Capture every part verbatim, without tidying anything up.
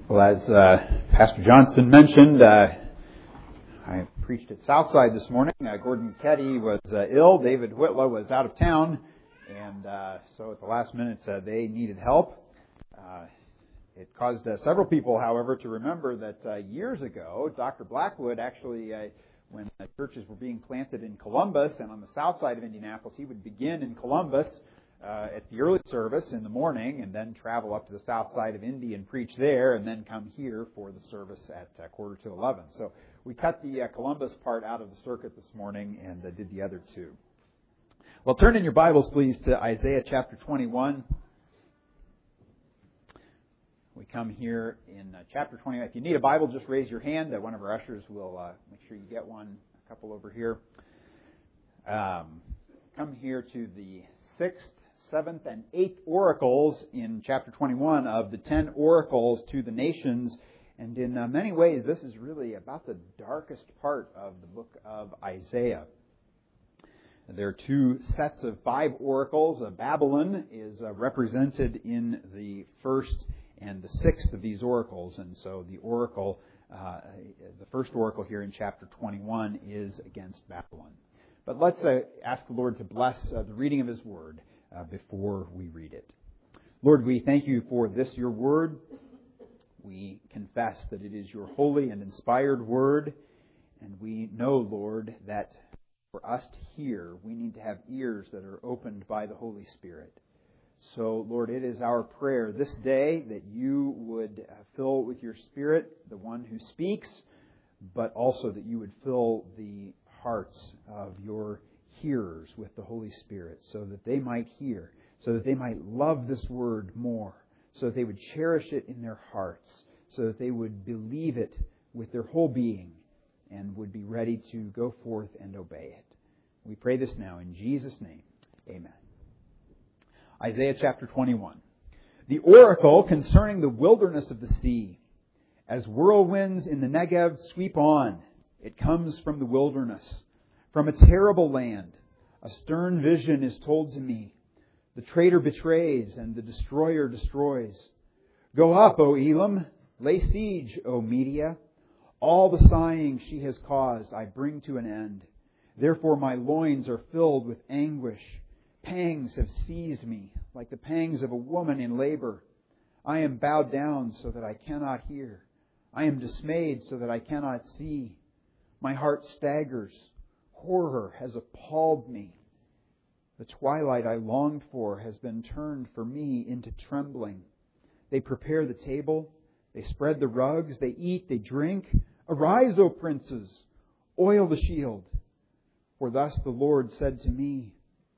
Well, as uh, Pastor Johnston mentioned, uh, I preached at Southside this morning. Uh, Gordon Ketty was uh, ill. David Whitlow was out of town. And uh, so at the last minute, uh, they needed help. Uh, it caused uh, several people, however, to remember that uh, years ago, Doctor Blackwood actually, uh, when uh, churches were being planted in Columbus and on the south side of Indianapolis, he would begin in Columbus Uh, at the early service in the morning and then travel up to the south side of Indy and preach there and then come here for the service at uh, quarter to eleven. So we cut the uh, Columbus part out of the circuit this morning and uh, did the other two. Well, turn in your Bibles, please, to Isaiah chapter twenty-one. We come here in uh, chapter twenty-one. If you need a Bible, just raise your hand. Uh, one of our ushers will uh, make sure you get one. A couple over here. Um, come here to the sixth, seventh, and eighth oracles in chapter twenty-one of the ten oracles to the nations. And in uh, many ways, this is really about the darkest part of the book of Isaiah. There are two sets of five oracles. Uh, Babylon is uh, represented in the first and the sixth of these oracles. And so the oracle, uh, the first oracle here in chapter twenty-one is against Babylon. But let's uh, ask the Lord to bless uh, the reading of His Word uh, before we read it. Lord, we thank You for this, Your Word. We confess that it is Your holy and inspired Word. And we know, Lord, that for us to hear, we need to have ears that are opened by the Holy Spirit. So, Lord, it is our prayer this day that You would uh, fill with Your Spirit the one who speaks, but also that You would fill the hearts of Your hearers with the Holy Spirit so that they might hear, so that they might love this Word more, so that they would cherish it in their hearts, so that they would believe it with their whole being and would be ready to go forth and obey it. We pray this now in Jesus' name. Amen. Isaiah chapter twenty-one. The oracle concerning the wilderness of the sea. As whirlwinds in the Negev sweep on, it comes from the wilderness, from a terrible land. A stern vision is told to me. The traitor betrays and the destroyer destroys. Go up, O Elam. Lay siege, O Media. All the sighing she has caused I bring to an end. Therefore my loins are filled with anguish. Pangs have seized me, like the pangs of a woman in labor. I am bowed down so that I cannot hear. I am dismayed so that I cannot see. My heart staggers. Horror has appalled me. The twilight I longed for has been turned for me into trembling. They prepare the table. They spread the rugs. They eat. They drink. Arise, O princes. Oil the shield. For thus the Lord said to me,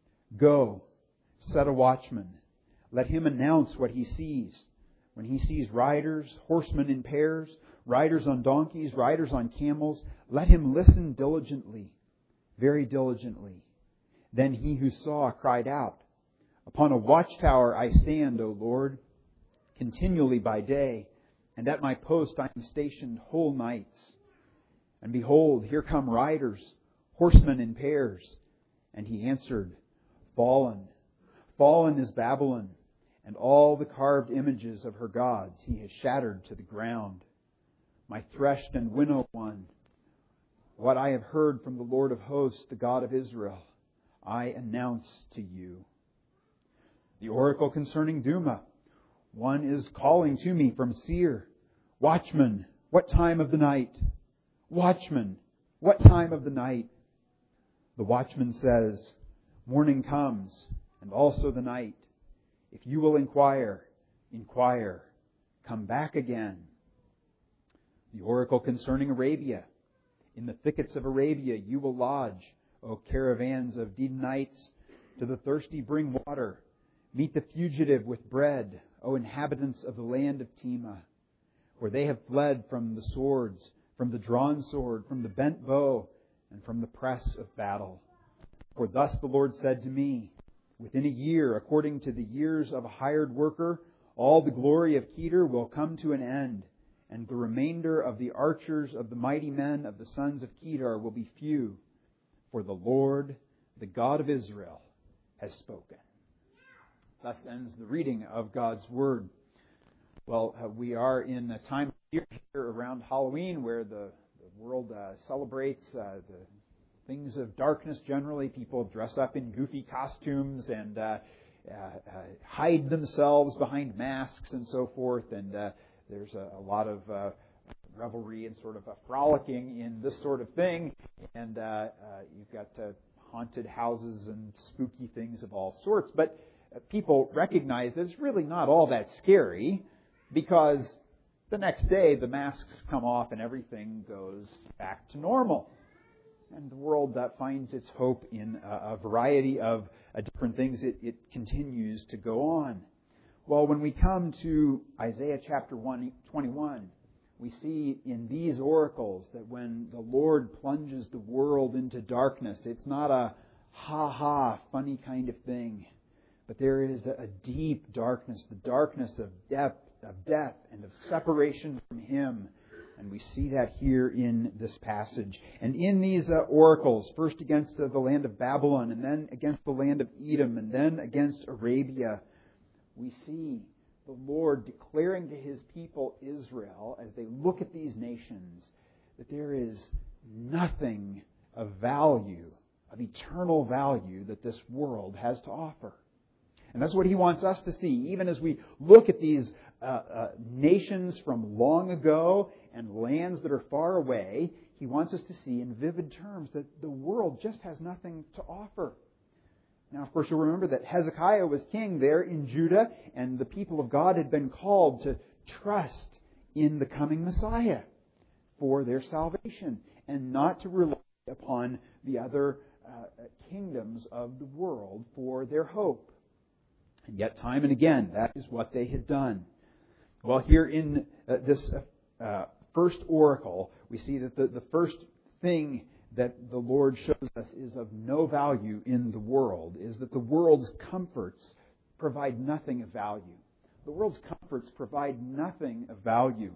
Go, set a watchman. Let him announce what he sees. When he sees riders, horsemen in pairs, riders on donkeys, riders on camels, let him listen diligently, very diligently. Then he who saw cried out, Upon a watchtower I stand, O Lord, continually by day, and at my post I am stationed whole nights. And behold, here come riders, horsemen in pairs. And he answered, Fallen, fallen is Babylon, and all the carved images of her gods he has shattered to the ground. My threshed and winnowed one, what I have heard from the Lord of hosts, the God of Israel, I announce to you. The oracle concerning Duma. One is calling to me from Seir. Watchman, what time of the night? Watchman, what time of the night? The watchman says, Morning comes, and also the night. If you will inquire, inquire. Come back again. The oracle concerning Arabia. In the thickets of Arabia you will lodge, O caravans of Dedanites. To the thirsty bring water. Meet the fugitive with bread, O inhabitants of the land of Tema. For they have fled from the swords, from the drawn sword, from the bent bow, and from the press of battle. For thus the Lord said to me, Within a year, according to the years of a hired worker, all the glory of Kedar will come to an end, and the remainder of the archers of the mighty men of the sons of Kedar will be few. For the Lord, the God of Israel, has spoken. Thus ends the reading of God's Word. Well, uh, we are in a time of year here around Halloween where the, the world uh, celebrates uh, the things of darkness generally. People dress up in goofy costumes and uh, uh, uh, hide themselves behind masks and so forth. And uh, there's a, a lot of uh, revelry and sort of a frolicking in this sort of thing. And uh, uh, you've got uh, haunted houses and spooky things of all sorts. But uh, people recognize that it's really not all that scary, because the next day the masks come off and everything goes back to normal. And the world uh, finds its hope in a, a variety of uh, different things. It, it continues to go on. Well, when we come to Isaiah chapter one, twenty-one, we see in these oracles that when the Lord plunges the world into darkness, it's not a ha-ha, funny kind of thing. But there is a, a deep darkness, the darkness of death, of death and of separation from Him. And we see that here in this passage. And in these uh, oracles, first against uh, the land of Babylon, and then against the land of Edom, and then against Arabia, we see the Lord declaring to His people Israel, as they look at these nations, that there is nothing of value, of eternal value, that this world has to offer. And that's what He wants us to see, even as we look at these uh, uh, nations from long ago and lands that are far away. He wants us to see in vivid terms that the world just has nothing to offer. Now, of course, you'll remember that Hezekiah was king there in Judah, and the people of God had been called to trust in the coming Messiah for their salvation, and not to rely upon the other uh, kingdoms of the world for their hope. And yet, time and again, that is what they had done. Well, here in uh, this uh, first oracle, we see that the, the first thing that the Lord shows us is of no value in the world, is that the world's comforts provide nothing of value. The world's comforts provide nothing of value.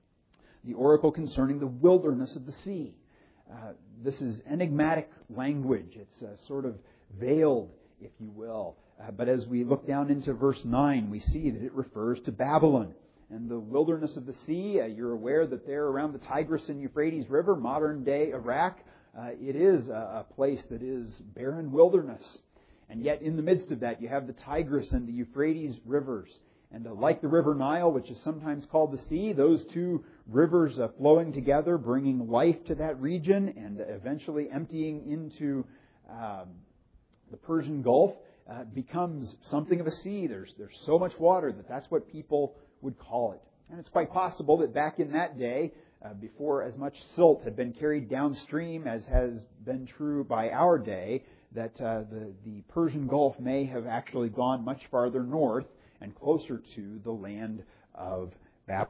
The oracle concerning the wilderness of the sea. Uh, this is enigmatic language. It's uh, sort of veiled, if you will. Uh, but as we look down into verse nine, we see that it refers to Babylon. And the wilderness of the sea, uh, you're aware that there around the Tigris and Euphrates River, modern-day Iraq, uh, it is a, a place that is barren wilderness. And yet in the midst of that, you have the Tigris and the Euphrates rivers. And uh, like the River Nile, which is sometimes called the sea, those two rivers uh, flowing together, bringing life to that region and eventually emptying into um, the Persian Gulf, uh, becomes something of a sea. There's, there's so much water that that's what people would call it. And it's quite possible that back in that day, uh, before as much silt had been carried downstream as has been true by our day, that uh, the, the Persian Gulf may have actually gone much farther north and closer to the land of Babylon.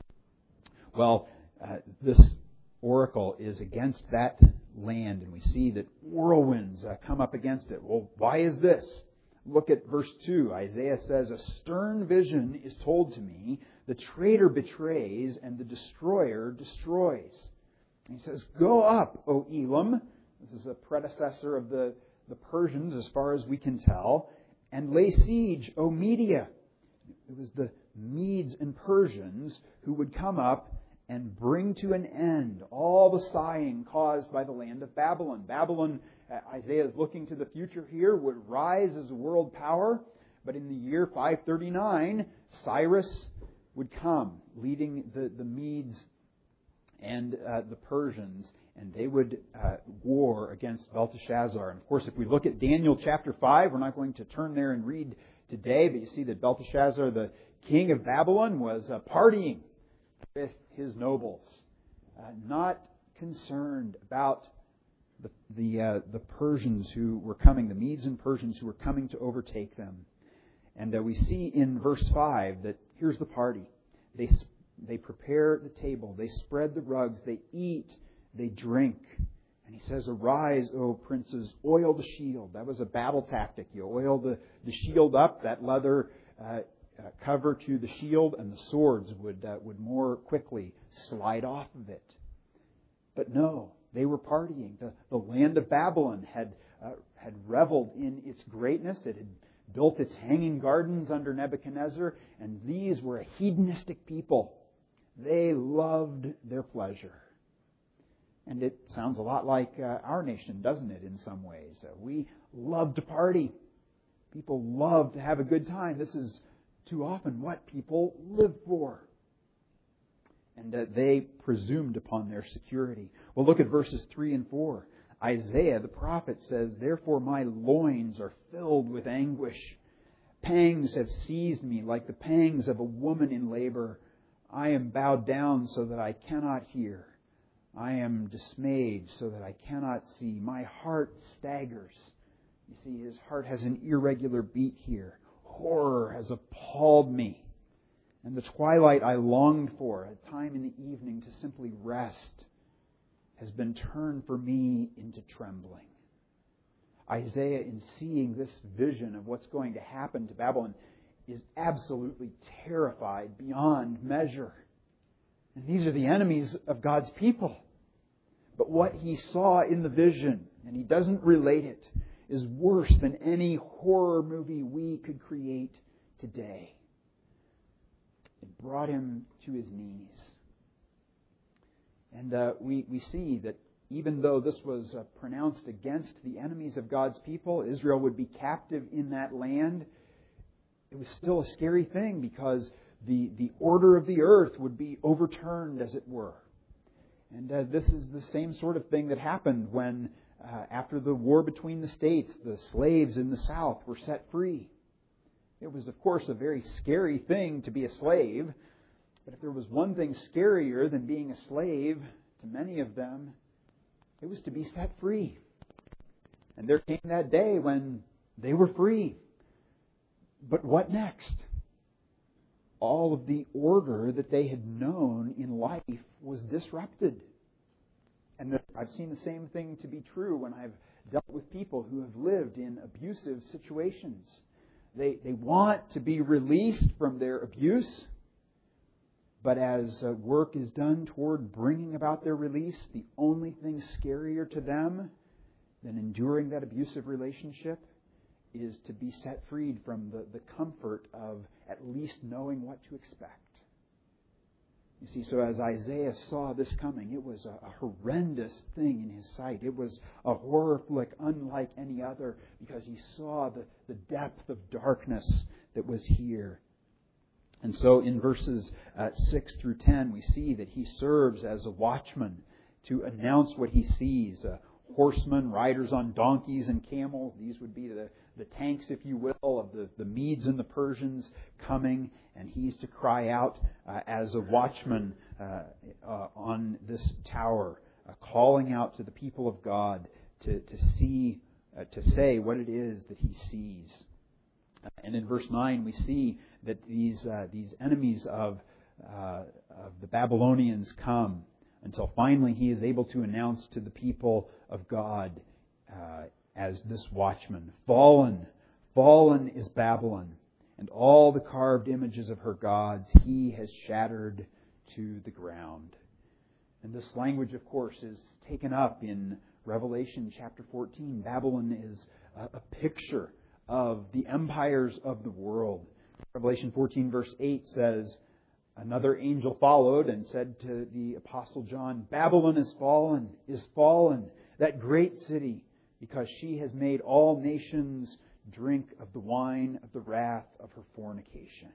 Well, uh, this oracle is against that land, and we see that whirlwinds uh, come up against it. Well, why is this? Look at verse two. Isaiah says, "A stern vision is told to me. The traitor betrays and the destroyer destroys." And he says, "Go up, O Elam." This is a predecessor of the, the Persians as far as we can tell. "And lay siege, O Media." It was the Medes and Persians who would come up and bring to an end all the sighing caused by the land of Babylon. Babylon, Isaiah is looking to the future here, would rise as a world power. But in the year five thirty-nine, Cyrus would come, leading the, the Medes and uh, the Persians, and they would uh, war against Belteshazzar. And of course, if we look at Daniel chapter five, we're not going to turn there and read today, but you see that Belteshazzar, the king of Babylon, was uh, partying with his nobles, uh, not concerned about the the, uh, the Persians who were coming, the Medes and Persians who were coming to overtake them. And uh, we see in verse five that here's the party. They they prepare the table, they spread the rugs, they eat, they drink. And he says, "Arise, O princes, oil the shield." That was a battle tactic. You oil the, the shield up, that leather uh, uh, cover to the shield, and the swords would uh, would more quickly slide off of it. But no, they were partying. The, the land of Babylon had uh, had reveled in its greatness. It had built its hanging gardens under Nebuchadnezzar, and these were a hedonistic people. They loved their pleasure. And it sounds a lot like uh, our nation, doesn't it, in some ways? Uh, we love to party. People love to have a good time. This is too often what people live for. And uh, they presumed upon their security. Well, look at verses three and four. Isaiah, the prophet, says, "Therefore my loins are filled with anguish. Pangs have seized me like the pangs of a woman in labor. I am bowed down so that I cannot hear. I am dismayed so that I cannot see. My heart staggers." You see, his heart has an irregular beat here. Horror has appalled me. And the twilight I longed for, a time in the evening to simply rest, has been turned for me into trembling. Isaiah, in seeing this vision of what's going to happen to Babylon, is absolutely terrified beyond measure. And these are the enemies of God's people. But what he saw in the vision, and he doesn't relate it, is worse than any horror movie we could create today. It brought him to his knees. And uh, we, we see that even though this was uh, pronounced against the enemies of God's people, Israel would be captive in that land, it was still a scary thing because the, the order of the earth would be overturned, as it were. And uh, this is the same sort of thing that happened when, uh, after the war between the states, the slaves in the South were set free. It was, of course, a very scary thing to be a slave. But if there was one thing scarier than being a slave to many of them, it was to be set free. And there came that day when they were free. But what next? All of the order that they had known in life was disrupted. And I've seen the same thing to be true when I've dealt with people who have lived in abusive situations. They, they want to be released from their abuse, but as uh, work is done toward bringing about their release, the only thing scarier to them than enduring that abusive relationship is to be set freed from the, the comfort of at least knowing what to expect. You see, so as Isaiah saw this coming, it was a, a horrendous thing in his sight. It was a horror flick unlike any other because he saw the, the depth of darkness that was here. And so in verses uh, six through ten, we see that he serves as a watchman to announce what he sees. Uh, horsemen, riders on donkeys and camels. These would be the, the tanks, if you will, of the, the Medes and the Persians coming. And he's to cry out uh, as a watchman uh, uh, on this tower, uh, calling out to the people of God to, to see, uh, to say what it is that he sees. Uh, and in verse nine, we see that these uh, these enemies of uh, of the Babylonians come until finally he is able to announce to the people of God uh, as this watchman, "Fallen, fallen is Babylon, and all the carved images of her gods he has shattered to the ground." And this language, of course, is taken up in Revelation chapter fourteen. Babylon is a, a picture of the empires of the world. Revelation fourteen verse eight says, "Another angel followed and said to the Apostle John, 'Babylon is fallen, is fallen, that great city, because she has made all nations drink of the wine of the wrath of her fornication.'"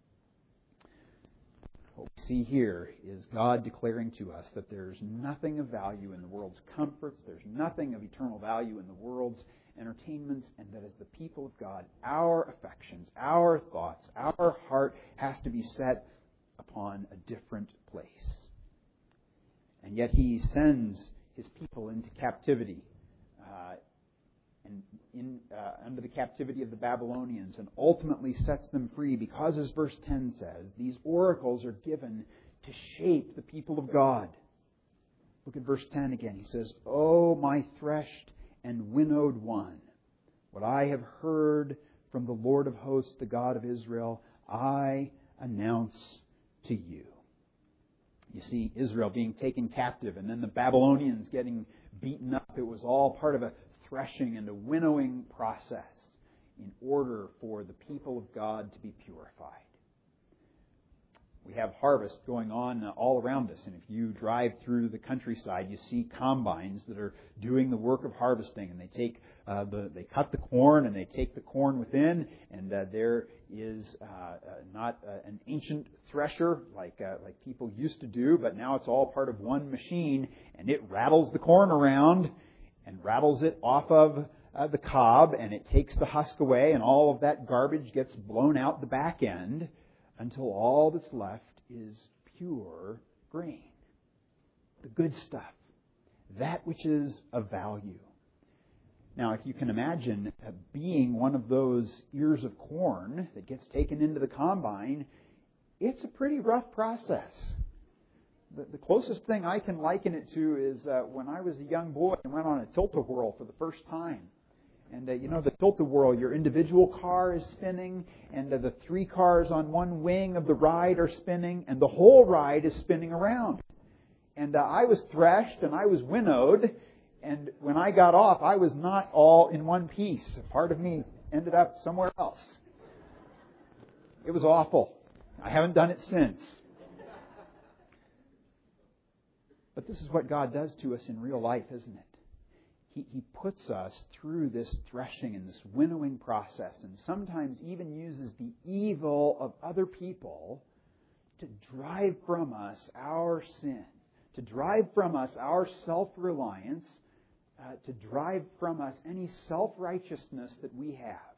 What we see here is God declaring to us that there's nothing of value in the world's comforts, there's nothing of eternal value in the world's entertainments, and that as the people of God, our affections, our thoughts, our heart has to be set upon a different place. And yet He sends His people into captivity, uh, and in uh, under the captivity of the Babylonians, and ultimately sets them free because, as verse ten says, these oracles are given to shape the people of God. Look at verse ten again. He says, "O my threshed and winnowed one, what I have heard from the Lord of hosts, the God of Israel, I announce to you." You see, Israel being taken captive and then the Babylonians getting beaten up. It was all part of a threshing and a winnowing process in order for the people of God to be purified. We have harvest going on all around us, and if you drive through the countryside, you see combines that are doing the work of harvesting, and they take uh, the they cut the corn and they take the corn within, and uh, there is uh, uh, not uh, an ancient thresher like uh, like people used to do, but now it's all part of one machine, and it rattles the corn around and rattles it off of uh, the cob, and it takes the husk away, and all of that garbage gets blown out the back end, until all that's left is pure grain. The good stuff. That which is of value. Now, if you can imagine uh, being one of those ears of corn that gets taken into the combine, it's a pretty rough process. The, the closest thing I can liken it to is uh, when I was a young boy and went on a tilt-a-whirl for the first time. And, uh, you know, the tilt-a-whirl, your individual car is spinning, and uh, the three cars on one wing of the ride are spinning, and the whole ride is spinning around. And uh, I was threshed, and I was winnowed, and when I got off, I was not all in one piece. A part of me ended up somewhere else. It was awful. I haven't done it since. But this is what God does to us in real life, isn't it? He, he puts us through this threshing and this winnowing process, and sometimes even uses the evil of other people to drive from us our sin, to drive from us our self-reliance, uh, to drive from us any self-righteousness that we have.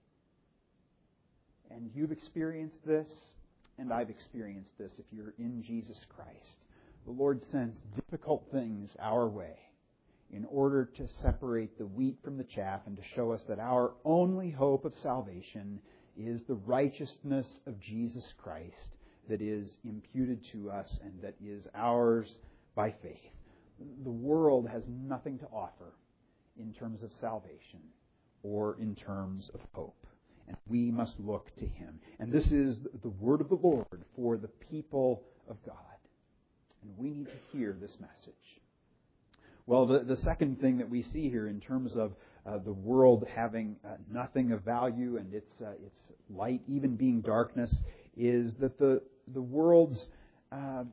And you've experienced this, and I've experienced this if you're in Jesus Christ. The Lord sends difficult things our way in order to separate the wheat from the chaff and to show us that our only hope of salvation is the righteousness of Jesus Christ that is imputed to us and that is ours by faith. The world has nothing to offer in terms of salvation or in terms of hope. And we must look to Him. And this is the word of the Lord for the people of God. And we need to hear this message. Well, the, the second thing that we see here in terms of uh, the world having uh, nothing of value and its uh, its light even being darkness is that the the world's uh,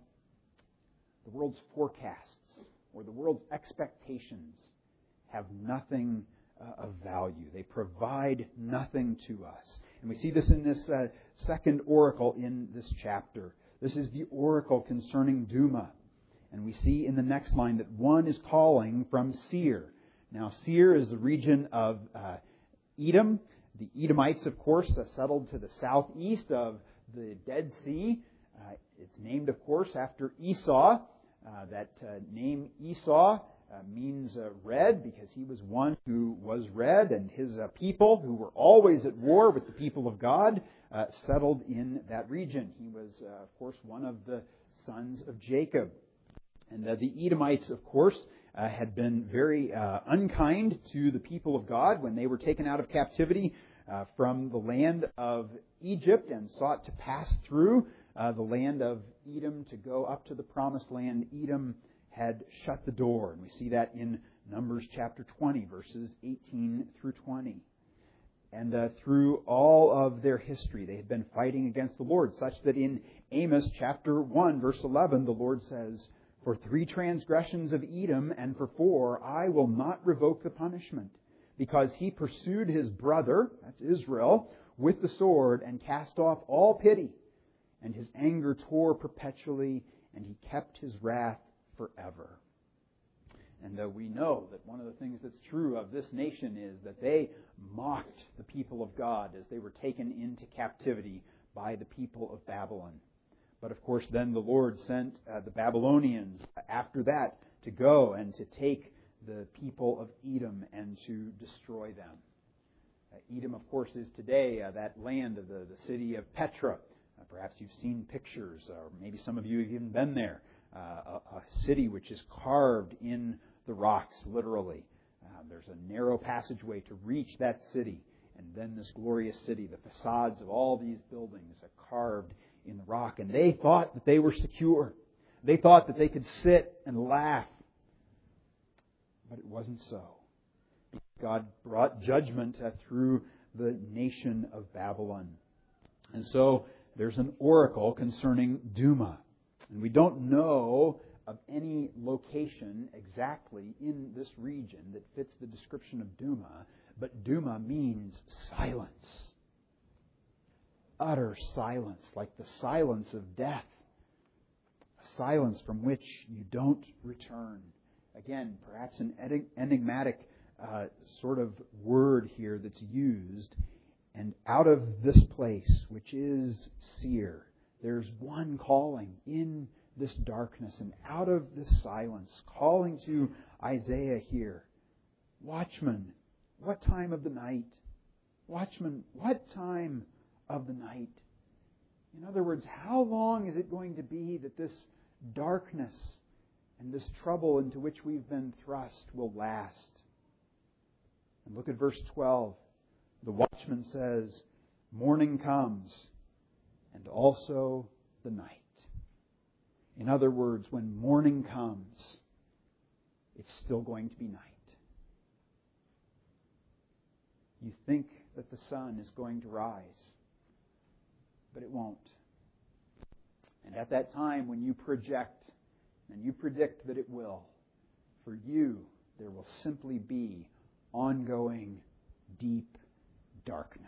the world's forecasts or the world's expectations have nothing uh, of value. They provide nothing to us, and we see this in this uh, second oracle in this chapter. This is the oracle concerning Duma. And we see in the next line that one is calling from Seir. Now, Seir is the region of uh, Edom. The Edomites, of course, uh, settled to the southeast of the Dead Sea. Uh, it's named, of course, after Esau. Uh, that uh, name Esau uh, means uh, red because he was one who was red, and his uh, people, who were always at war with the people of God, uh, settled in that region. He was, uh, of course, one of the sons of Jacob. And uh, the Edomites, of course, uh, had been very uh, unkind to the people of God when they were taken out of captivity uh, from the land of Egypt and sought to pass through uh, the land of Edom to go up to the promised land. Edom had shut the door. And we see that in Numbers chapter twenty, verses eighteen through twenty. And uh, through all of their history, they had been fighting against the Lord, such that in Amos chapter one, verse eleven, the Lord says, "For three transgressions of Edom, and for four, I will not revoke the punishment, because he pursued his brother," that's Israel, "with the sword, and cast off all pity. And his anger tore perpetually, and he kept his wrath forever." And uh, we know that one of the things that's true of this nation is that they mocked the people of God as they were taken into captivity by the people of Babylon. But of course, then the Lord sent uh, the Babylonians after that to go and to take the people of Edom and to destroy them. Uh, Edom, of course, is today uh, that land of the, the city of Petra. Uh, perhaps you've seen pictures, or maybe some of you have even been there. Uh, a, a city which is carved in the rocks, literally. Uh, there's a narrow passageway to reach that city. And then this glorious city, the facades of all these buildings are carved in the rock. And they thought that they were secure. They thought that they could sit and laugh. But it wasn't so. God brought judgment uh, through the nation of Babylon. And so there's an oracle concerning Duma. And we don't know of any location exactly in this region that fits the description of Duma, but Duma means silence. Utter silence, like the silence of death. A silence from which you don't return. Again, perhaps an enigmatic uh, sort of word here that's used. And out of this place, which is Seir, there's one calling in this darkness and out of this silence, calling to Isaiah here. Watchman, what time of the night? Watchman, what time of the night? In other words, how long is it going to be that this darkness and this trouble into which we've been thrust will last? And look at verse twelve. The watchman says, morning comes, and also the night. In other words, when morning comes, it's still going to be night. You think that the sun is going to rise, but it won't. And at that time, when you project and you predict that it will, for you, there will simply be ongoing, deep darkness.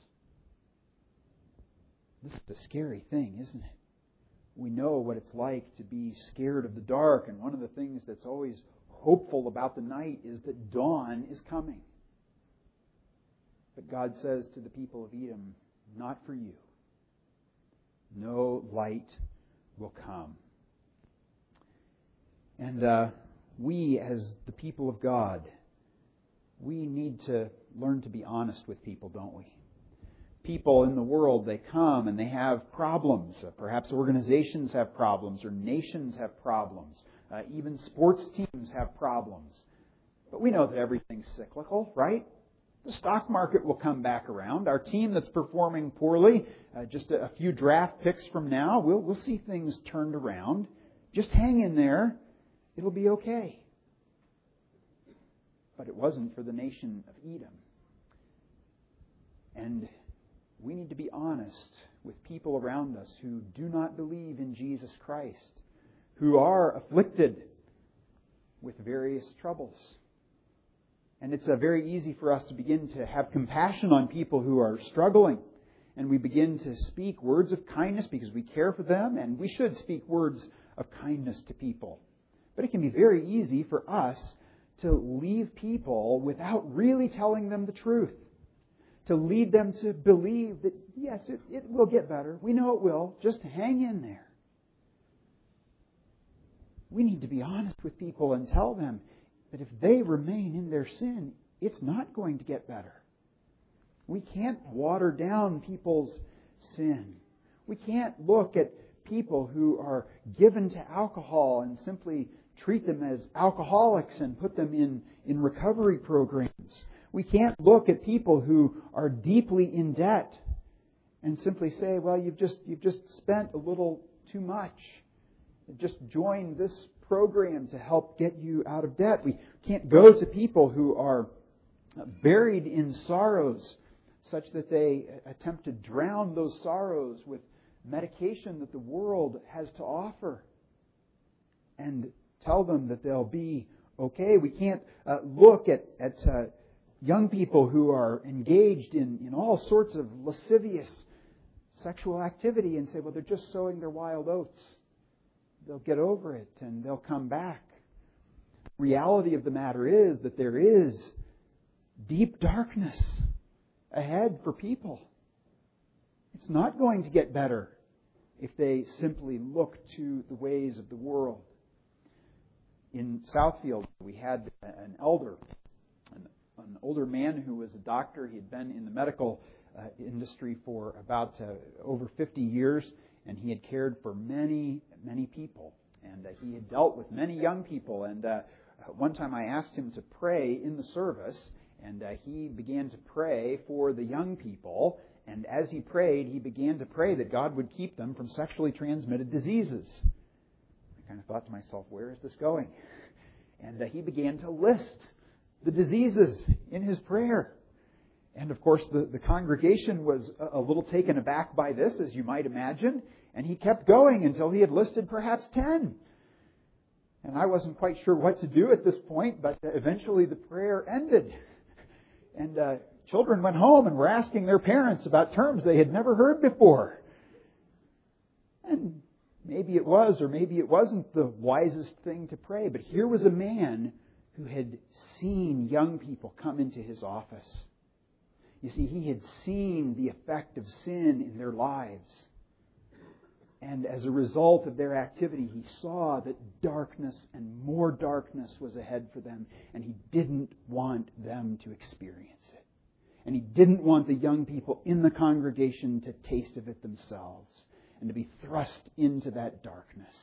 This is a scary thing, isn't it? We know what it's like to be scared of the dark, and one of the things that's always hopeful about the night is that dawn is coming. But God says to the people of Edom, not for you. No light will come. And uh, we, as the people of God, we need to learn to be honest with people, don't we? People in the world, they come and they have problems. Uh, perhaps organizations have problems, or nations have problems. Uh, even sports teams have problems. But we know that everything's cyclical, right? The stock market will come back around. Our team that's performing poorly, uh, just a, a few draft picks from now, we'll, we'll see things turned around. Just hang in there. It'll be okay. But it wasn't for the nation of Edom. And we need to be honest with people around us who do not believe in Jesus Christ, who are afflicted with various troubles. And it's uh, very easy for us to begin to have compassion on people who are struggling. And we begin to speak words of kindness because we care for them, and we should speak words of kindness to people. But it can be very easy for us to leave people without really telling them the truth. To lead them to believe that, yes, it, it will get better. We know it will. Just hang in there. We need to be honest with people and tell them that if they remain in their sin, it's not going to get better. We can't water down people's sin. We can't look at people who are given to alcohol and simply treat them as alcoholics and put them in, in recovery programs. We can't look at people who are deeply in debt and simply say, well, you've just you've just spent a little too much. Just join this program to help get you out of debt. We can't go to people who are buried in sorrows such that they attempt to drown those sorrows with medication that the world has to offer and tell them that they'll be okay. We can't uh, look at, at uh, young people who are engaged in, in all sorts of lascivious sexual activity and say, well, they're just sowing their wild oats. They'll get over it and they'll come back. The reality of the matter is that there is deep darkness ahead for people. It's not going to get better if they simply look to the ways of the world. In Southfield, we had an elder, an, an older man who was a doctor. He had been in the medical uh, industry for about uh, over fifty years, and he had cared for many, many people. And uh, he had dealt with many young people. And uh, one time I asked him to pray in the service, and uh, he began to pray for the young people. And as he prayed, he began to pray that God would keep them from sexually transmitted diseases. I kind of thought to myself, where is this going? And uh, he began to list the diseases in his prayer. And of course, the, the congregation was a, a little taken aback by this, as you might imagine. And he kept going until he had listed perhaps ten. And I wasn't quite sure what to do at this point, but eventually the prayer ended. And uh, children went home and were asking their parents about terms they had never heard before. And maybe it was or maybe it wasn't the wisest thing to pray. But here was a man who had seen young people come into his office. You see, he had seen the effect of sin in their lives. And as a result of their activity, he saw that darkness and more darkness was ahead for them. And he didn't want them to experience it. And he didn't want the young people in the congregation to taste of it themselves and to be thrust into that darkness.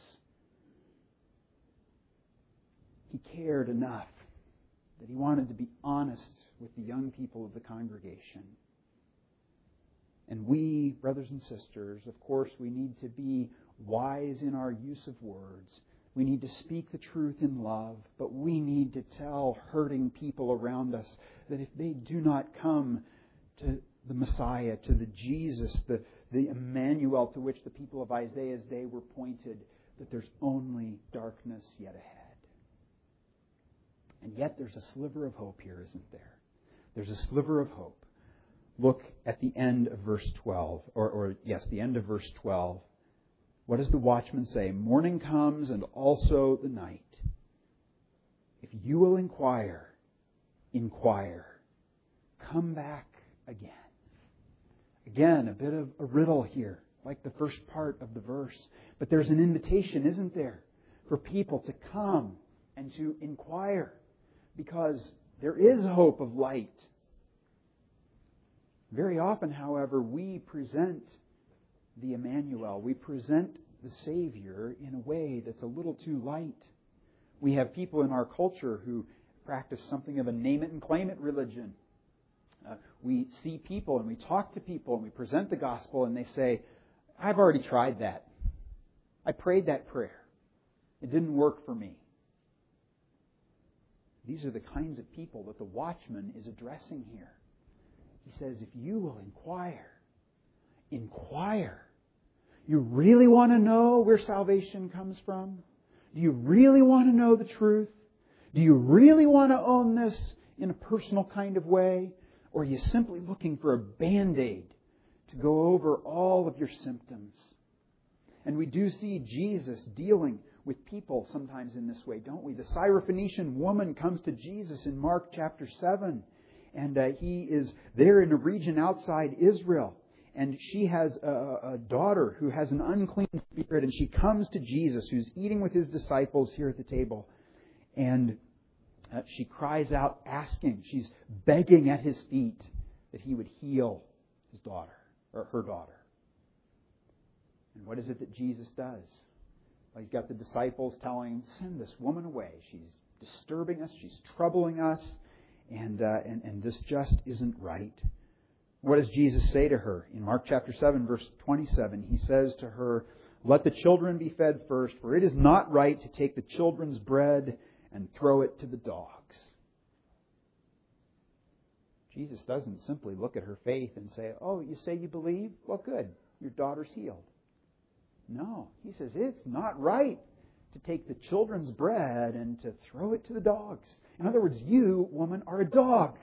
He cared enough that he wanted to be honest with the young people of the congregation. And we, brothers and sisters, of course, we need to be wise in our use of words. We need to speak the truth in love, but we need to tell hurting people around us that if they do not come to the Messiah, to the Jesus, the, the Emmanuel to which the people of Isaiah's day were pointed, that there's only darkness yet ahead. And yet there's a sliver of hope here, isn't there? There's a sliver of hope. Look at the end of verse twelve, or, or yes, the end of verse twelve. What does the watchman say? Morning comes and also the night. If you will inquire, inquire. Come back again. Again, a bit of a riddle here, like the first part of the verse. But there's an invitation, isn't there, for people to come and to inquire, because there is hope of light. Very often, however, we present the Emmanuel, we present the Savior in a way that's a little too light. We have people in our culture who practice something of a name-it-and-claim-it religion. Uh, we see people and we talk to people and we present the gospel and they say, I've already tried that. I prayed that prayer. It didn't work for me. These are the kinds of people that the watchman is addressing here. He says, if you will inquire, inquire. You really want to know where salvation comes from? Do you really want to know the truth? Do you really want to own this in a personal kind of way? Or are you simply looking for a Band-Aid to go over all of your symptoms? And we do see Jesus dealing with people sometimes in this way, don't we? The Syrophoenician woman comes to Jesus in Mark chapter seven. And uh, he is there in a region outside Israel. And she has a, a daughter who has an unclean spirit. And she comes to Jesus, who's eating with his disciples here at the table. And uh, she cries out, asking, she's begging at his feet that he would heal his daughter, or her daughter. And what is it that Jesus does? Well, he's got the disciples telling, send this woman away. She's disturbing us. She's troubling us. And, uh, and and this just isn't right. What does Jesus say to her? In Mark chapter seven, verse twenty-seven, he says to her, let the children be fed first, for it is not right to take the children's bread and throw it to the dogs. Jesus doesn't simply look at her faith and say, oh, you say you believe? Well, good. Your daughter's healed. No. He says, it's not right to take the children's bread and to throw it to the dogs. In other words, you, woman, are a dog.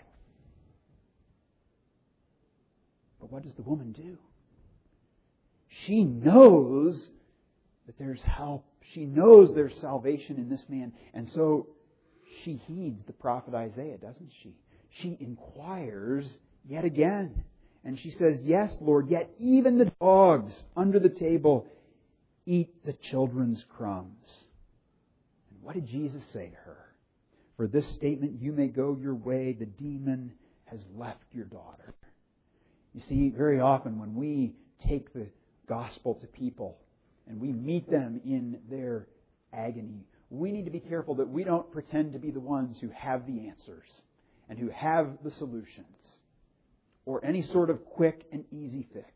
But what does the woman do? She knows that there's help. She knows there's salvation in this man. And so she heeds the prophet Isaiah, doesn't she? She inquires yet again. And she says, yes, Lord, yet even the dogs under the table eat the children's crumbs. And what did Jesus say to her? For this statement, you may go your way. The demon has left your daughter. You see, very often when we take the gospel to people and we meet them in their agony, we need to be careful that we don't pretend to be the ones who have the answers and who have the solutions or any sort of quick and easy fix.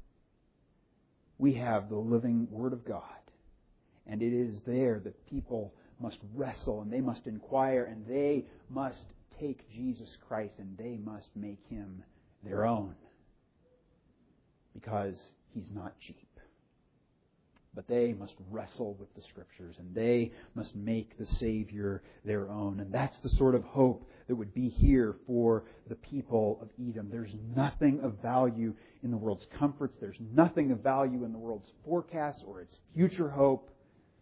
We have the living Word of God, and it is there that people must wrestle and they must inquire and they must take Jesus Christ and they must make Him their own, because He's not cheap. But they must wrestle with the Scriptures, and they must make the Savior their own. And that's the sort of hope that would be here for the people of Edom. There's nothing of value in the world's comforts. There's nothing of value in the world's forecasts or its future hope.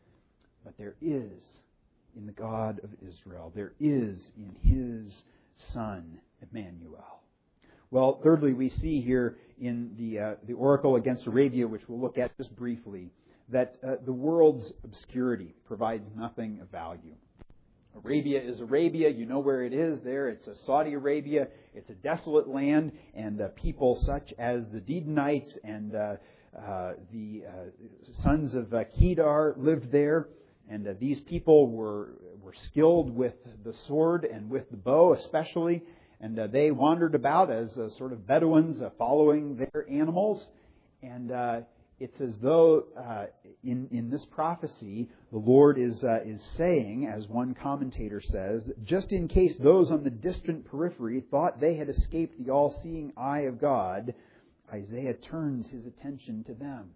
But there is in the God of Israel. There is in His Son, Emmanuel. Well, thirdly, we see here in the uh, the oracle against Arabia, which we'll look at just briefly, that uh, the world's obscurity provides nothing of value. Arabia is Arabia. You know where it is there. It's a Saudi Arabia. It's a desolate land, and uh, people such as the Dedanites and uh, uh, the uh, sons of uh, Kedar lived there. And uh, these people were were skilled with the sword and with the bow especially. And uh, they wandered about as uh, sort of Bedouins uh, following their animals. And uh, it's as though uh, in in this prophecy, the Lord is uh, is saying, as one commentator says, just in case those on the distant periphery thought they had escaped the all-seeing eye of God, Isaiah turns his attention to them.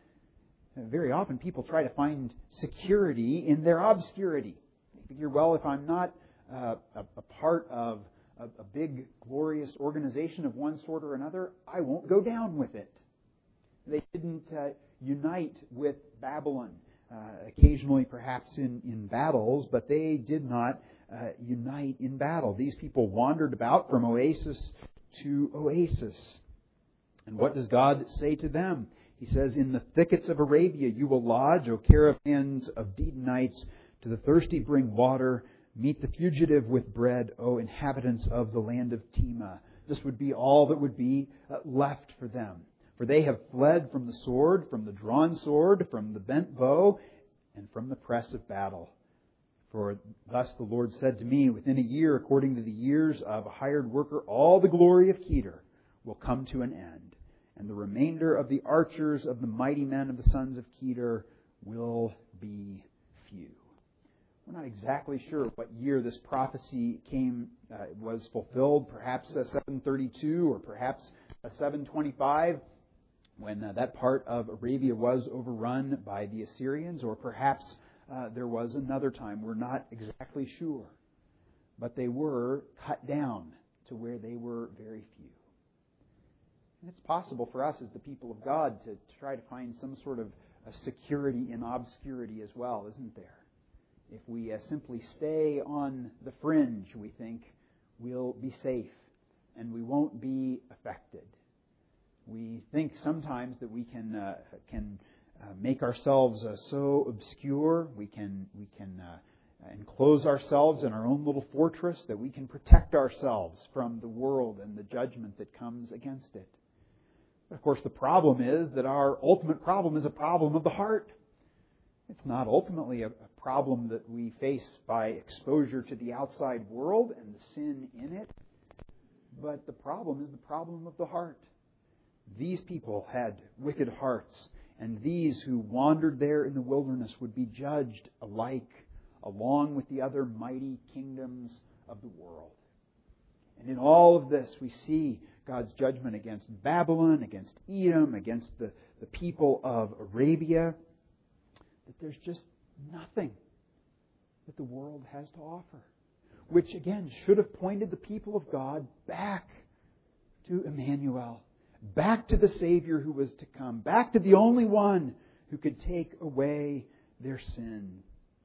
Very often people try to find security in their obscurity. They figure, well, if I'm not uh, a, a part of a, a big, glorious organization of one sort or another, I won't go down with it. They didn't uh, unite with Babylon, uh, occasionally perhaps in, in battles, but they did not uh, unite in battle. These people wandered about from oasis to oasis. And what does God say to them? He says, in the thickets of Arabia you will lodge, O caravans of Dedanites. To the thirsty bring water. Meet the fugitive with bread, O inhabitants of the land of Tema. This would be all that would be uh, left for them. For they have fled from the sword, from the drawn sword, from the bent bow, and from the press of battle. For thus the Lord said to me, within a year, according to the years of a hired worker, all the glory of Kedar will come to an end. And the remainder of the archers of the mighty men of the sons of Kedar will be few. We're not exactly sure what year this prophecy came uh, was fulfilled. Perhaps uh, seven thirty-two or perhaps uh, seven twenty-five, when uh, that part of Arabia was overrun by the Assyrians, or perhaps uh, there was another time. We're not exactly sure. But they were cut down to where they were very few. And it's possible for us as the people of God to, to try to find some sort of a security in obscurity as well, isn't there? If we uh, simply stay on the fringe, we think we'll be safe and we won't be affected. We think sometimes that we can uh, can uh, make ourselves uh, so obscure, we can we can uh, enclose ourselves in our own little fortress, that we can protect ourselves from the world and the judgment that comes against it. Of course, the problem is that our ultimate problem is a problem of the heart. It's not ultimately a, a problem that we face by exposure to the outside world and the sin in it, but the problem is the problem of the heart. These people had wicked hearts, and these who wandered there in the wilderness would be judged alike, along with the other mighty kingdoms of the world. And in all of this, we see God's judgment against Babylon, against Edom, against the, the people of Arabia, that there's just nothing that the world has to offer. Which, again, should have pointed the people of God back to Emmanuel, back to the Savior who was to come, back to the only one who could take away their sin.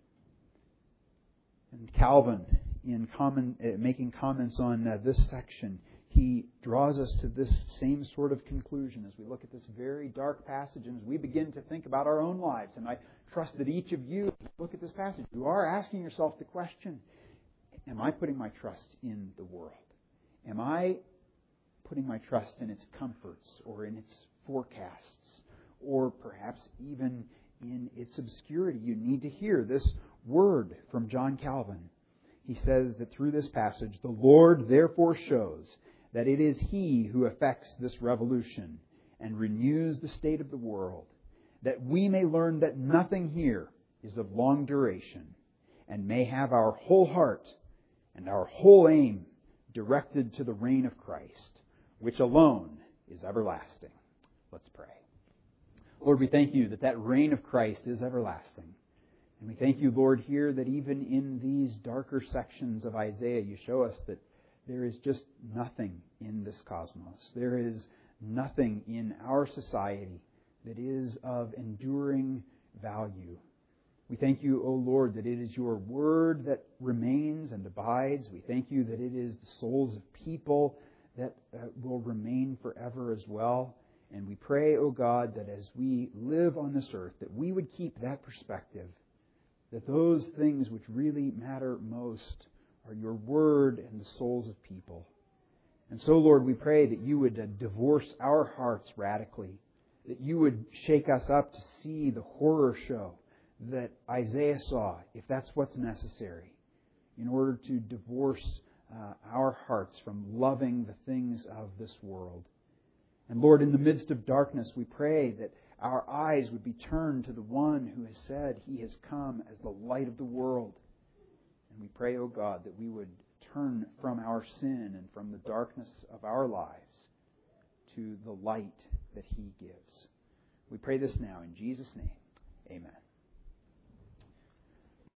And Calvin, in common, uh, making comments on uh, this section, he draws us to this same sort of conclusion as we look at this very dark passage and as we begin to think about our own lives. And I trust that each of you, look at this passage, you are asking yourself the question, am I putting my trust in the world? Am I putting my trust in its comforts or in its forecasts or perhaps even in its obscurity? You need to hear this word from John Calvin. He says that through this passage, the Lord therefore shows that it is He who effects this revolution and renews the state of the world, that we may learn that nothing here is of long duration, and may have our whole heart and our whole aim directed to the reign of Christ, which alone is everlasting. Let's pray. Lord, we thank you that that reign of Christ is everlasting. And we thank you, Lord, here that even in these darker sections of Isaiah, you show us that there is just nothing in this cosmos. There is nothing in our society that is of enduring value. We thank you, O Lord, that it is your word that remains and abides. We thank you that it is the souls of people that uh, will remain forever as well. And we pray, O God, that as we live on this earth, that we would keep that perspective, that those things which really matter most are your word and the souls of people. And so, Lord, we pray that you would uh, divorce our hearts radically, that you would shake us up to see the horror show that Isaiah saw, if that's what's necessary, in order to divorce uh, our hearts from loving the things of this world. And Lord, in the midst of darkness, we pray that our eyes would be turned to the one who has said he has come as the light of the world. And we pray, O God, that we would turn from our sin and from the darkness of our lives to the light that he gives. We pray this now in Jesus' name. Amen.